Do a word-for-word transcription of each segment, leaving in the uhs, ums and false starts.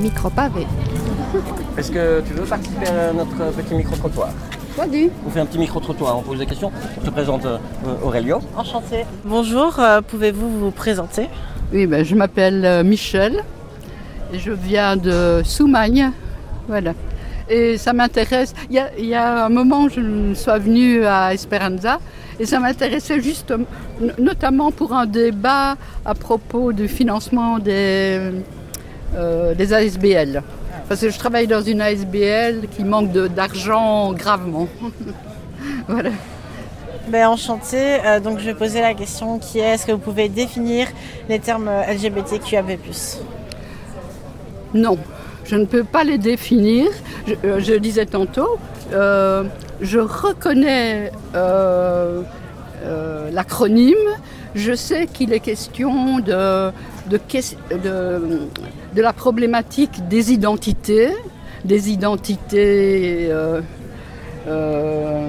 micro-pavé. Est-ce que tu veux participer à notre petit micro-trottoir ? Vas-y. On fait un petit micro-trottoir, on pose des questions. Je te présente euh, Aurélio. Enchantée. Bonjour, euh, pouvez-vous vous présenter ? Oui, ben, je m'appelle euh, Michel et je viens de Soumagne. Voilà. Et ça m'intéresse. Il y a, il y a un moment, je suis venue à Esperanza et ça m'intéressait juste, notamment pour un débat à propos du financement des, euh, des A S B L. Parce que je travaille dans une A S B L qui manque de, d'argent gravement. Voilà. Ben, enchantée. Euh, donc je vais poser la question qui est, est-ce que vous pouvez définir les termes L G B T Q A P plus ? Non, je ne peux pas les définir. Je, euh, je disais tantôt, euh, je reconnais euh, euh, l'acronyme. Je sais qu'il est question de, de, de, de la problématique des identités, des identités euh, euh,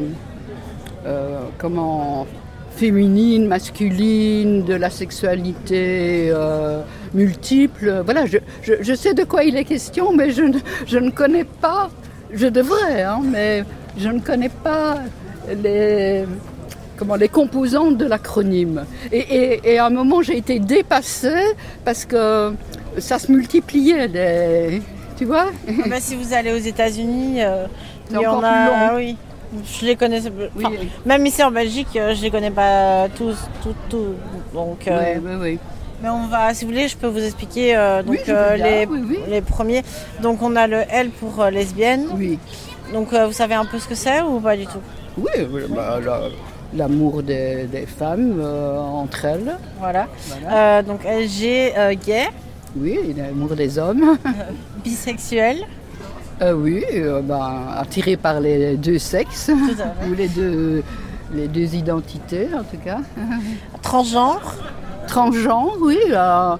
euh, comment, féminines, masculines, de la sexualité euh, multiple. Voilà, je, je, je sais de quoi il est question, mais je, je ne connais pas, je devrais, hein, mais je ne connais pas les... Comment, les composantes de l'acronyme. Et, et, et à un moment, j'ai été dépassée parce que ça se multipliait. Les... Tu vois ? Ah bah, si vous allez aux États-Unis, euh, c'est il y en encore a. plus long. Oui, je les connais. Oui, oui. Même ici en Belgique, je les connais pas tous, tout, tout. Donc. Euh, oui, oui, oui. Mais on va, si vous voulez, je peux vous expliquer euh, donc oui, euh, bien, les, oui, oui. les premiers. Donc on a le L pour euh, lesbienne. Oui. Donc euh, vous savez un peu ce que c'est ou pas du tout ? Oui, bah, là. L'amour des, des femmes euh, entre elles. Voilà. voilà. Euh, donc L G, euh, gay. Oui, l'amour des hommes. Bisexuel. Euh, oui, euh, ben, attiré par les deux sexes. Tout à fait. Ou les deux, les deux identités, en tout cas. Transgenre. Transgenre, oui. Euh,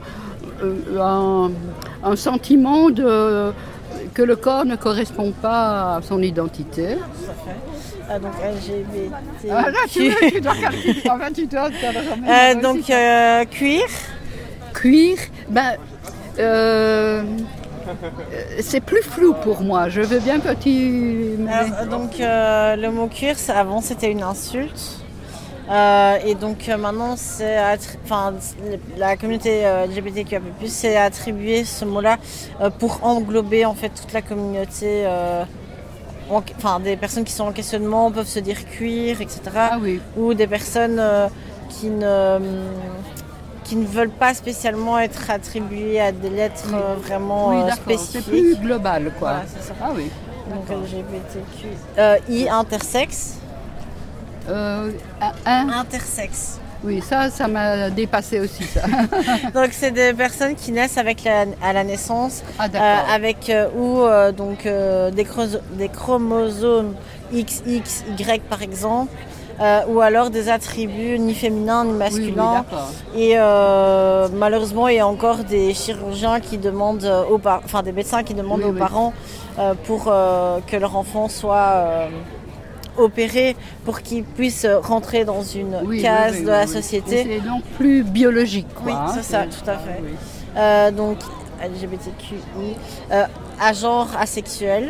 un, un sentiment de, que le corps ne correspond pas à son identité. Tout à fait. Ah, donc L G B T Q. Ah, là, tu, veux, tu dois calculer. Enfin, tu dois, tu dois euh, donc euh, cuir. Cuir, ben, euh, c'est plus flou pour moi. Je veux bien que tu... Alors, donc euh, le mot cuir, ça, avant c'était une insulte. Euh, et donc euh, maintenant, c'est attri- enfin, la communauté euh, L G B T Q A P plus, c'est attribué ce mot-là euh, pour englober en fait toute la communauté. Euh, En, enfin, des personnes qui sont en questionnement peuvent se dire cuir, et cetera. Ah oui. Ou des personnes euh, qui, ne, qui ne veulent pas spécialement être attribuées à des lettres oui. euh, vraiment oui, euh, d'accord. spécifiques. C'est plus global, quoi. Voilà, c'est ça. Ah oui. Donc L G B T Q. Euh, I, intersexe. Euh, un, Intersexe. Oui, ça, ça m'a dépassé aussi, ça. Donc c'est des personnes qui naissent avec la, à la naissance, ah, euh, avec euh, ou euh, donc euh, des, chromoso- des chromosomes X X Y par exemple, euh, ou alors des attributs ni féminins ni masculins. Oui, oui, et euh, malheureusement, il y a encore des chirurgiens qui demandent aux par- enfin des médecins qui demandent oui, aux oui. parents euh, pour euh, que leur enfant soit euh, opéré pour qu'ils puissent rentrer dans une oui, case oui, oui, de la oui. société. Et c'est donc plus biologique, quoi. Oui, hein, c'est ça, c'est... tout à fait. Oui. Euh, donc, L G B T Q I, euh, à genre asexuel.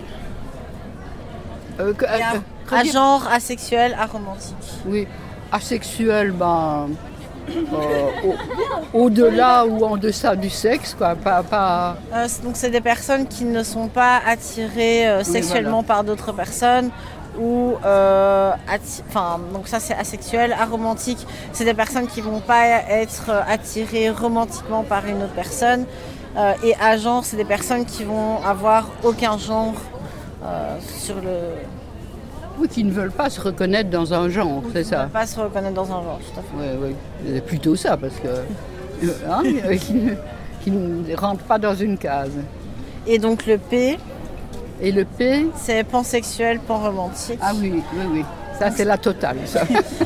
Euh, que, Et à, euh, à genre asexuel, aromantique. Oui, asexuel, ben, euh, au, au-delà ou en deçà du sexe, quoi. Pas, pas... Euh, donc, c'est des personnes qui ne sont pas attirées euh, sexuellement oui, voilà. par d'autres personnes. Ou euh, atti- enfin donc ça c'est asexuel. Aromantique, c'est des personnes qui vont pas être attirées romantiquement par une autre personne. Euh, et agenre, c'est des personnes qui vont avoir aucun genre euh, sur le. Oui, qui ne veulent pas se reconnaître dans un genre, Ou c'est qui ça. ne veulent pas se reconnaître dans un genre, tout à fait. Oui, oui, c'est plutôt ça, parce que hein, qui, ne, qui ne rentrent pas dans une case. Et donc le P. Et le P, c'est pansexuel, panromantique. Ah oui, oui, oui. Ça, c'est la totale, ça.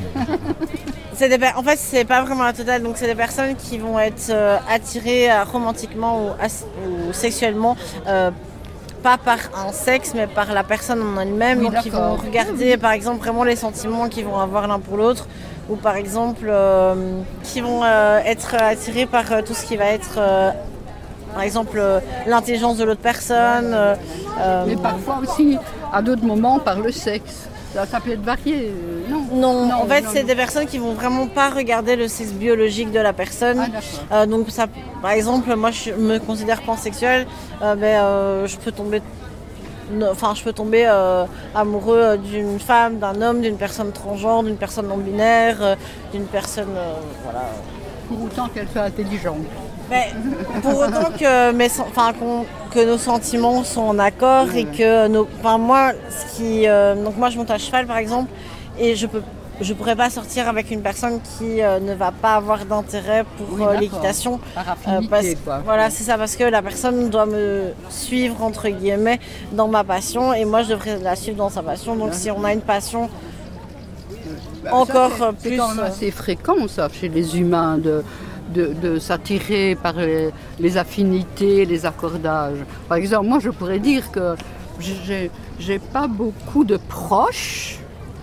C'est des, en fait, c'est pas vraiment la totale. Donc, c'est des personnes qui vont être euh, attirées euh, romantiquement ou, as- ou sexuellement, euh, pas par un sexe, mais par la personne en elle-même. Oui, donc, ils vont d'accord. regarder, Oui, oui. par exemple, vraiment les sentiments qu'ils vont avoir l'un pour l'autre. Ou, par exemple, euh, qui vont euh, être attirés par euh, tout ce qui va être... Euh, par exemple euh, l'intelligence de l'autre personne. Euh, euh, Mais parfois aussi, à d'autres moments, par le sexe. Ça, ça peut être varié, euh, non Non, non en fait, non, c'est non. des personnes qui vont vraiment pas regarder le sexe biologique de la personne. Ah, d'accord. Euh, donc, ça, par exemple, moi, je me considère pansexuelle, euh, ben, euh, je peux tomber, enfin, je peux tomber euh, amoureux d'une femme, d'un homme, d'une personne transgenre, d'une personne non binaire, euh, d'une personne, euh, voilà. Pour autant qu'elle soit intelligente. Mais pour autant que, mes, enfin, qu'on, que nos sentiments sont en accord Ouais. et que nos, enfin, moi, ce qui, euh, donc moi, je monte à cheval, par exemple, et je peux je pourrais pas sortir avec une personne qui euh, ne va pas avoir d'intérêt pour Oui, euh, d'accord. l'équitation. Par affinité, Euh, parce- quoi. Voilà, c'est ça, parce que la personne doit me suivre, entre guillemets, dans ma passion, et moi, je devrais la suivre dans sa passion. Donc, si on a une passion Bah, encore ça, c'est- plus... C'est quand même assez fréquent, ça, chez les humains, de, de, de s'attirer par les, les affinités, les accordages. Par exemple, moi, je pourrais dire que j'ai j'ai pas beaucoup de proches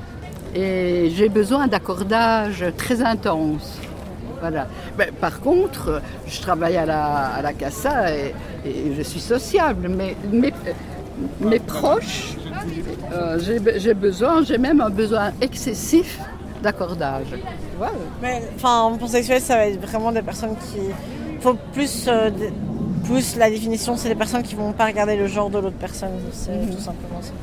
et j'ai besoin d'accordages très intenses. Voilà. Mais par contre, je travaille à la, à la CASA et, et je suis sociable, mais mes, mes proches, euh, j'ai j'ai besoin, j'ai même un besoin excessif d'accordage. Tu vois. Mais, enfin, en pansexuel, ça va être vraiment des personnes qui... faut plus... euh, des- plus la définition, c'est des personnes qui vont pas regarder le genre de l'autre personne. C'est Mhm. tout simplement ça.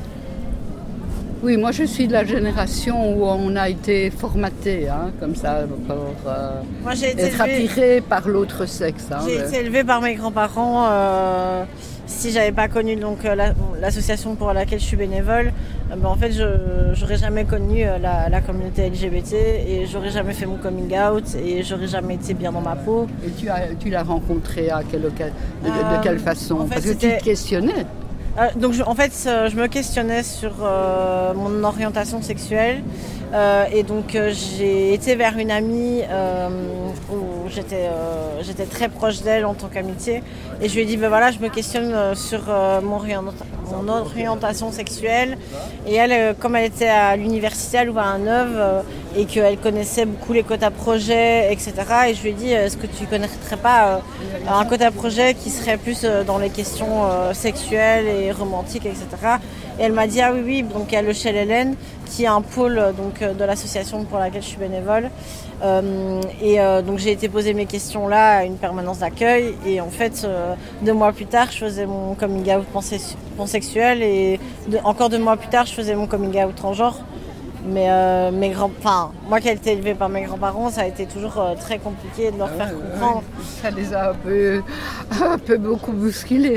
Oui, moi je suis de la génération où on a été formaté, hein, comme ça, pour euh, Moi, j'ai été être élevée... attiré par l'autre sexe. Hein, J'ai ouais. été élevée par mes grands-parents. Euh, si j'avais pas connu donc euh, la- l'association pour laquelle je suis bénévole, euh, ben, en fait, je j'aurais jamais connu euh, la, la communauté L G B T et j'aurais jamais fait mon coming out et j'aurais jamais été bien dans ma peau. Et tu as, tu l'as rencontré à quelle, oca- de, de- de Euh, quelle façon? en fait, Parce que tu c'était- te questionnais. Euh, donc, je- en fait, euh, je me questionnais sur euh, mon orientation sexuelle euh, et donc euh, j'ai été vers une amie euh, où j'étais euh, j'étais très proche d'elle en tant qu'amitié et je lui ai dit ben voilà, je me questionne euh, sur euh, mon, orienta- mon orientation sexuelle et elle, euh, comme elle était à l'université à Louvain-la-Neuve euh, et qu'elle connaissait beaucoup les quotas projets, et cetera. Et je lui ai dit est-ce que tu connaîtrais pas euh, un quota projet qui serait plus euh, dans les questions euh, sexuelles et romantiques, et cetera. Et elle m'a dit ah oui oui, donc il y a le Shell Hélène qui est un pôle euh, donc euh, de l'association pour laquelle je suis bénévole. Euh, et euh, donc j'ai été poser mes questions là à une permanence d'accueil et en fait euh, deux mois plus tard je faisais mon coming out pansexu- pansexuel et de- encore deux mois plus tard je faisais mon coming out transgenre. Mais euh, mes grands, enfin moi qui ai été élevée par mes grands-parents, ça a été toujours euh, très compliqué de leur Ah faire ouais, ouais, comprendre. ouais. Ça les a un peu, un peu beaucoup bousculés.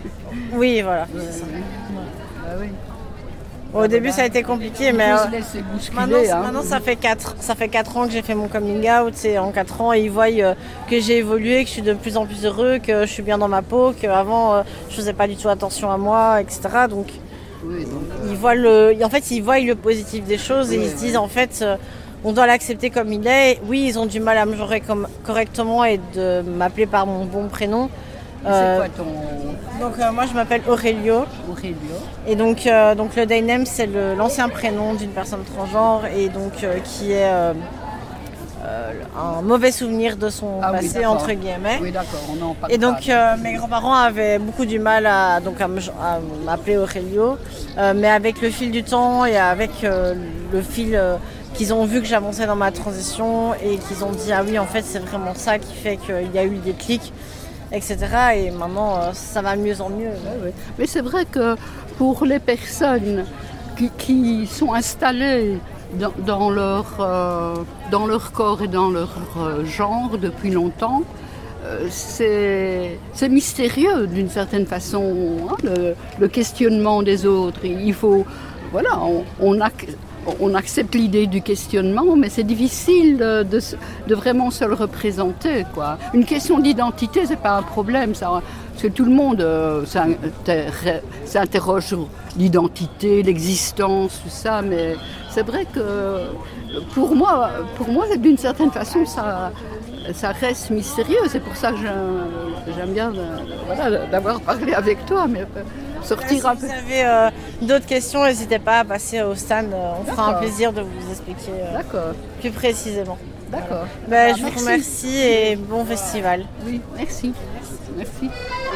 Oui voilà. Ouais, c'est ça. ouais. Ah oui. Au début ça a été compliqué mais Il faut euh, se laisser bousculer, maintenant, hein. maintenant ça fait quatre ça fait quatre ans que j'ai fait mon coming out et en quatre ans ils voient euh, que j'ai évolué, que je suis de plus en plus heureux, que je suis bien dans ma peau, qu'avant euh, je faisais pas du tout attention à moi, et cetera. Donc Oui, donc, ils voient le, en fait ils voient le positif des choses et Ouais, ils se disent en fait euh, on doit l'accepter comme il est. Oui ils ont du mal à me genrer comme correctement et de m'appeler par mon bon prénom. c'est Euh, quoi ton donc euh, moi je m'appelle Aurelio. Aurelio? Et donc, euh, donc le day name, c'est le- l'ancien prénom d'une personne transgenre et donc euh, qui est euh, euh, un mauvais souvenir de son Ah oui, passé, d'accord. entre guillemets. Oui, d'accord, on en parle Et donc pas. euh, mes grands-parents avaient beaucoup du mal à, donc, à me- à m'appeler Aurelio, Euh, mais avec le fil du temps et avec euh, le fil euh, qu'ils ont vu que j'avançais dans ma transition et qu'ils ont dit ah oui en fait c'est vraiment ça qui fait qu'il y a eu des clics, et cetera. Et maintenant euh, ça va de mieux en mieux. Ouais, ouais. Mais c'est vrai que pour les personnes qui, qui sont installées dans, dans leur, euh, dans leur corps et dans leur euh, genre depuis longtemps, euh, c'est c'est mystérieux d'une certaine façon, hein, le, le questionnement des autres. Il faut, voilà, on, on, ac- on accepte l'idée du questionnement, mais c'est difficile de, de, se- de vraiment se le représenter, quoi. Une question d'identité, c'est pas un problème, ça. Parce que tout le monde euh, s'inter- s'interroge sur l'identité, l'existence, tout ça, mais c'est vrai que pour moi, pour moi d'une certaine façon, ça, ça reste mystérieux. C'est pour ça que j'aime j'aime bien euh, voilà, d'avoir parlé avec toi, mais euh, sortir Si un vous peu. avez euh, d'autres questions, n'hésitez pas à passer au stand. euh, On fera un D'accord. plaisir de vous expliquer euh, D'accord, plus précisément. d'accord. Ben, Ah, je vous merci. remercie et bon festival. Oui, merci. Merci. Merci.